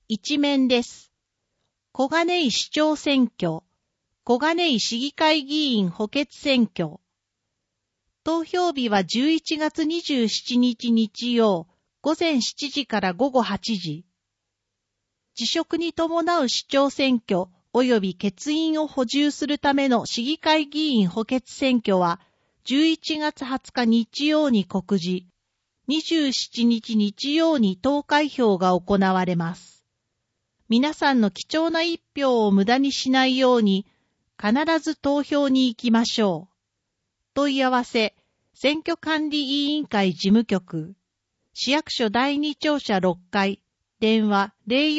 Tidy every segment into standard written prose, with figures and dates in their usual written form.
一面です。小金井市長選挙、小金井市議会議員補欠選挙。投票日は11月27日日曜、午前7時から午後8時。辞職に伴う市長選挙及び欠員を補充するための市議会議員補欠選挙は、11月20日日曜に告示、27日日曜に投開票が行われます。皆さんの貴重な一票を無駄にしないように、必ず投票に行きましょう。問い合わせ、選挙管理委員会事務局、市役所第2庁舎6階、電話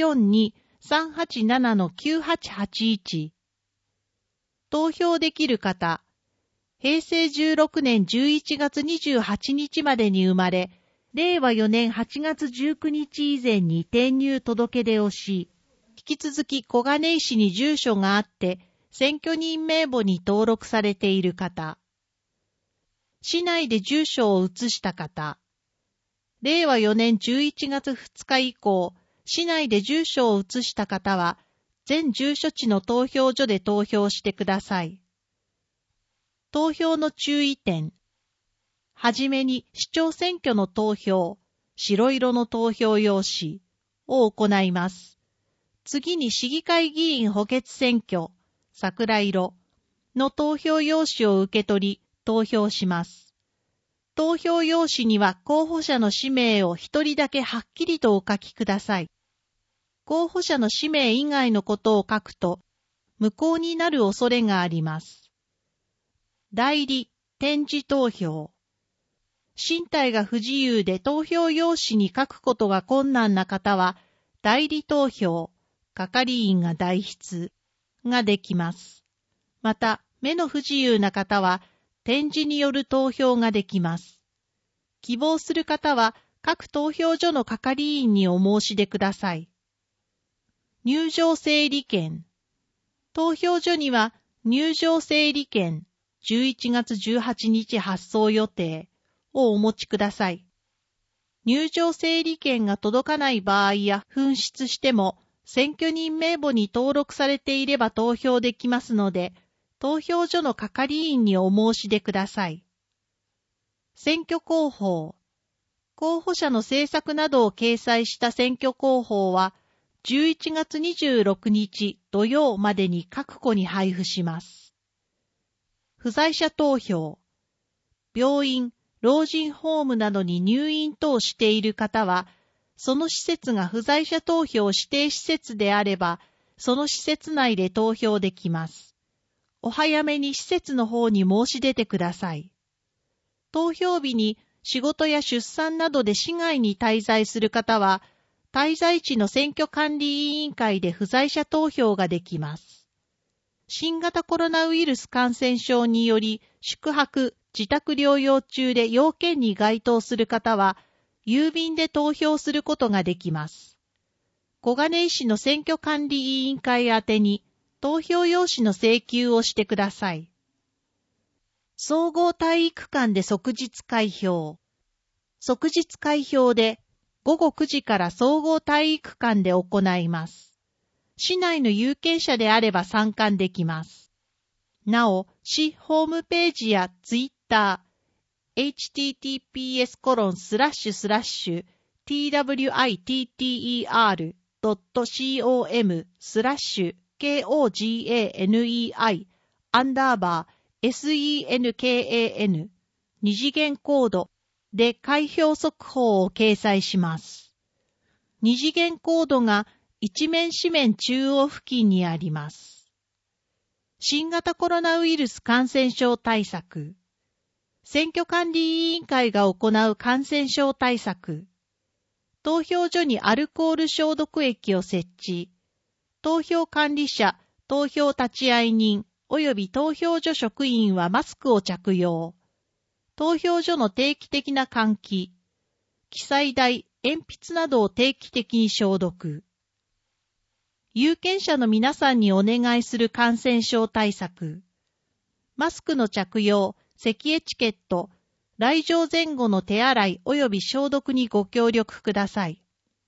042-387-9881。投票できる方、平成16年11月28日までに生まれ、令和4年8月19日以前に転入届出をし、引き続き小金井市に住所があって、選挙人名簿に登録されている方、市内で住所を移した方、令和4年11月2日以降、市内で住所を移した方は、全住所地の投票所で投票してください。投票の注意点。はじめに市長選挙の投票、白色の投票用紙を行います。次に市議会議員補欠選挙、桜色の投票用紙を受け取り、投票します。投票用紙には候補者の氏名を一人だけはっきりとお書きください。候補者の氏名以外のことを書くと、無効になる恐れがあります。代理、点字投票。身体が不自由で投票用紙に書くことが困難な方は、代理投票、係員が代筆ができます。また、目の不自由な方は、点字による投票ができます。希望する方は、各投票所の係員にお申し出ください。入場整理券。投票所には、入場整理券、11月18日発送予定をお持ちください。入場整理券が届かない場合や紛失しても、選挙人名簿に登録されていれば投票できますので、投票所の係員にお申し出ください。選挙公報。候補者の政策などを掲載した選挙公報は、11月26日土曜までに各戸に配布します。不在者投票。病院、老人ホームなどに入院等している方は、その施設が不在者投票指定施設であれば、その施設内で投票できます。お早めに施設の方に申し出てください。投票日に仕事や出産などで市外に滞在する方は、滞在地の選挙管理委員会で不在者投票ができます。新型コロナウイルス感染症により宿泊、自宅療養中で要件に該当する方は、郵便で投票することができます。小金井市の選挙管理委員会宛てに投票用紙の請求をしてください。総合体育館で即日開票。即日開票で午後9時から総合体育館で行います。市内の有権者であれば参観できます。なお、市ホームページやツイッター、https://twitter.com/kogani_senkan 二次元コードで開票速報を掲載します。二次元コードが一面紙面中央付近にあります。新型コロナウイルス感染症対策。選挙管理委員会が行う感染症対策。投票所にアルコール消毒液を設置。投票管理者、投票立会人、及び投票所職員はマスクを着用。投票所の定期的な換気。記載台、鉛筆などを定期的に消毒。有権者の皆さんにお願いする感染症対策。マスクの着用、咳エチケット、来場前後の手洗い及び消毒にご協力ください。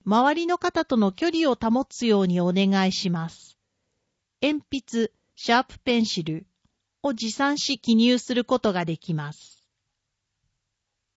周りの方との距離を保つようにお願いします。鉛筆、シャープペンシルを持参し記入することができます。